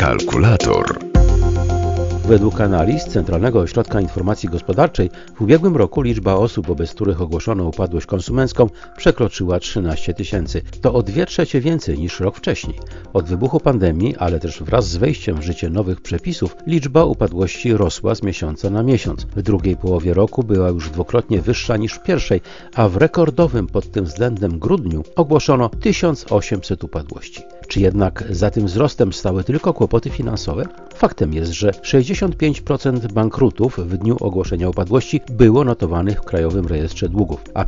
Kalkulator. Według analiz Centralnego Ośrodka Informacji Gospodarczej w ubiegłym roku liczba osób, wobec których ogłoszono upadłość konsumencką, przekroczyła 13 000. To o 2/3 więcej niż rok wcześniej. Od wybuchu pandemii, ale też wraz z wejściem w życie nowych przepisów, liczba upadłości rosła z miesiąca na miesiąc. W drugiej połowie roku była już dwukrotnie wyższa niż w pierwszej, a w rekordowym pod tym względem grudniu ogłoszono 1800 upadłości. Czy jednak za tym wzrostem stały tylko kłopoty finansowe? Faktem jest, że 65% bankrutów w dniu ogłoszenia upadłości było notowanych w Krajowym Rejestrze Długów, a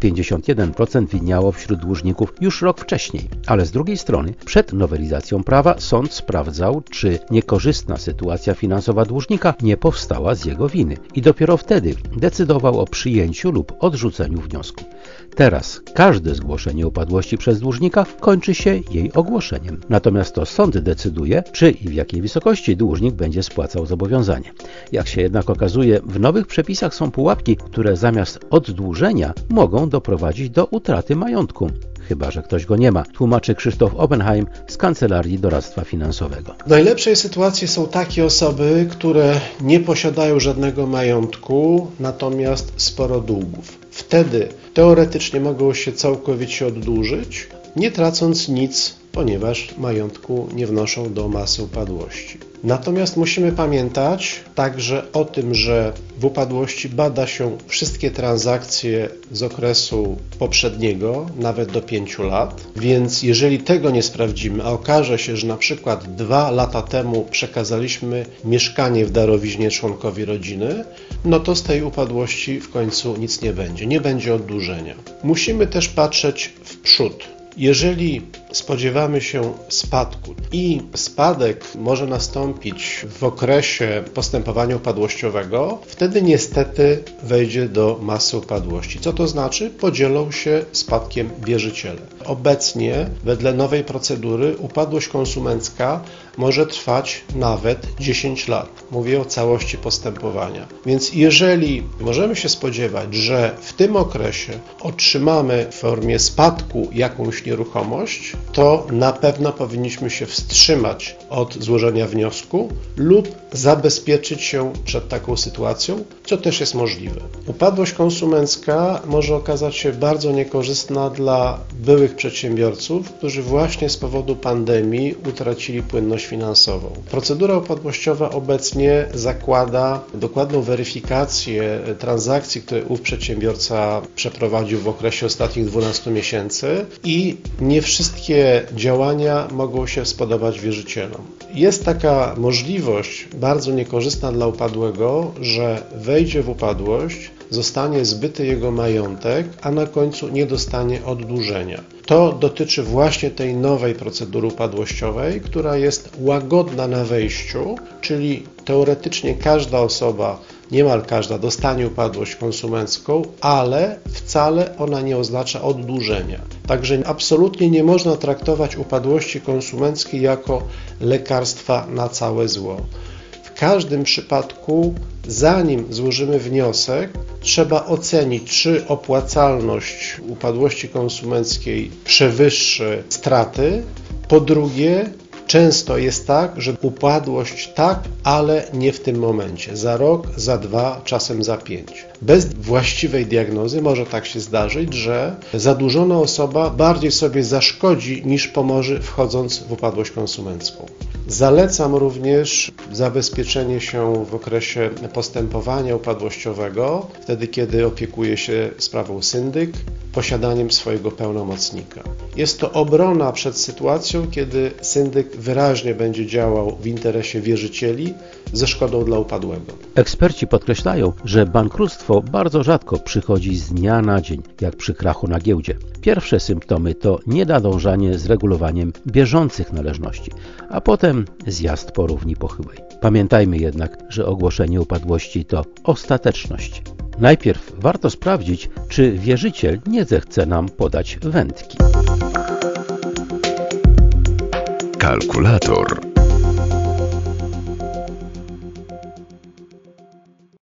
51% widniało wśród dłużników już rok wcześniej. Ale z drugiej strony, przed nowelizacją prawa sąd sprawdzał, czy niekorzystna sytuacja finansowa dłużnika nie powstała z jego winy i dopiero wtedy decydował o przyjęciu lub odrzuceniu wniosku. Teraz każde zgłoszenie upadłości przez dłużnika kończy się jej ogłoszeniem. Natomiast to sąd decyduje, czy i w jakiej wysokości dłużnik będzie spłacał zobowiązanie. Jak się jednak okazuje, w nowych przepisach są pułapki, które zamiast oddłużenia mogą doprowadzić do utraty majątku. Chyba że ktoś go nie ma, tłumaczy Krzysztof Oppenheim z Kancelarii Doradztwa Finansowego. W najlepszej sytuacji są takie osoby, które nie posiadają żadnego majątku, natomiast sporo długów. Wtedy teoretycznie mogą się całkowicie oddłużyć, nie tracąc nic, ponieważ majątku nie wnoszą do masy upadłości. Natomiast musimy pamiętać także o tym, że w upadłości bada się wszystkie transakcje z okresu poprzedniego, nawet do 5 lat, więc jeżeli tego nie sprawdzimy, a okaże się, że na przykład 2 lata temu przekazaliśmy mieszkanie w darowiźnie członkowi rodziny, no to z tej upadłości w końcu nic nie będzie oddłużenia. Musimy też patrzeć w przód. Jeżeli spodziewamy się spadku i spadek może nastąpić w okresie postępowania upadłościowego, wtedy niestety wejdzie do masy upadłości. Co to znaczy? Podzielą się spadkiem wierzyciele. Obecnie, wedle nowej procedury, upadłość konsumencka może trwać nawet 10 lat. Mówię o całości postępowania. Więc jeżeli możemy się spodziewać, że w tym okresie otrzymamy w formie spadku jakąś nieruchomość, to na pewno powinniśmy się wstrzymać od złożenia wniosku lub zabezpieczyć się przed taką sytuacją, co też jest możliwe. Upadłość konsumencka może okazać się bardzo niekorzystna dla byłych przedsiębiorców, którzy właśnie z powodu pandemii utracili płynność finansową. Procedura upadłościowa obecnie zakłada dokładną weryfikację transakcji, które ów przedsiębiorca przeprowadził w okresie ostatnich 12 miesięcy i nie wszystkie działania mogą się spodobać wierzycielom. Jest taka możliwość bardzo niekorzystna dla upadłego, że wejdzie w upadłość, zostanie zbyty jego majątek, a na końcu nie dostanie oddłużenia. To dotyczy właśnie tej nowej procedury upadłościowej, która jest łagodna na wejściu, czyli teoretycznie każda osoba, niemal każda, dostanie upadłość konsumencką, ale wcale ona nie oznacza oddłużenia. Także absolutnie nie można traktować upadłości konsumenckiej jako lekarstwa na całe zło. W każdym przypadku, zanim złożymy wniosek, trzeba ocenić, czy opłacalność upadłości konsumenckiej przewyższy straty. Po drugie, często jest tak, że upadłość tak, ale nie w tym momencie. Za rok, za 2, czasem za 5. Bez właściwej diagnozy może tak się zdarzyć, że zadłużona osoba bardziej sobie zaszkodzi niż pomoże, wchodząc w upadłość konsumencką. Zalecam również zabezpieczenie się w okresie postępowania upadłościowego, wtedy kiedy opiekuje się sprawą syndyk, posiadaniem swojego pełnomocnika. Jest to obrona przed sytuacją, kiedy syndyk wyraźnie będzie działał w interesie wierzycieli ze szkodą dla upadłego. Eksperci podkreślają, że bankructwo bardzo rzadko przychodzi z dnia na dzień, jak przy krachu na giełdzie. Pierwsze symptomy to nienadążanie z regulowaniem bieżących należności, a potem zjazd po równi pochyłej. Pamiętajmy jednak, że ogłoszenie upadłości to ostateczność. Najpierw warto sprawdzić, czy wierzyciel nie zechce nam podać wędki. Kalkulator.